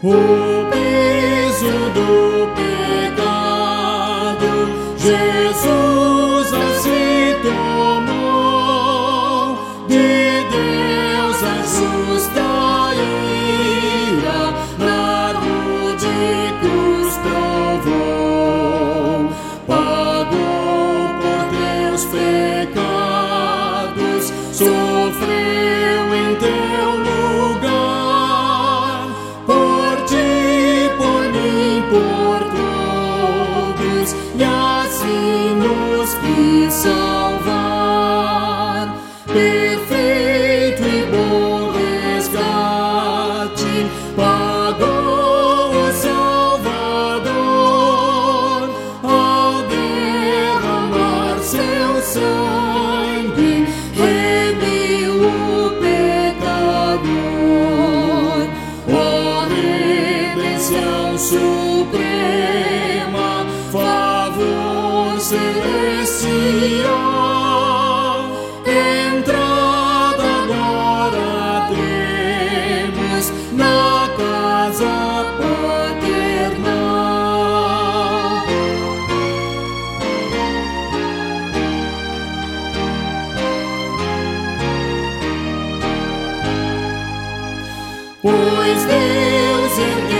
o peso do pecado, Jesus assim tomou, de Deus a justa ira, na rude cruz provou, pagou por teus pecados, sofreu em teu lugar, por ti, por mim, por todos, e assim nos quis salvar. Perfeito e bom resgate pagou o Salvador, ao derramar seu sangue, remiu o pecador. Ó redenção suprema, favor celestial, entrada agora temos na casa paternal. Pois Deus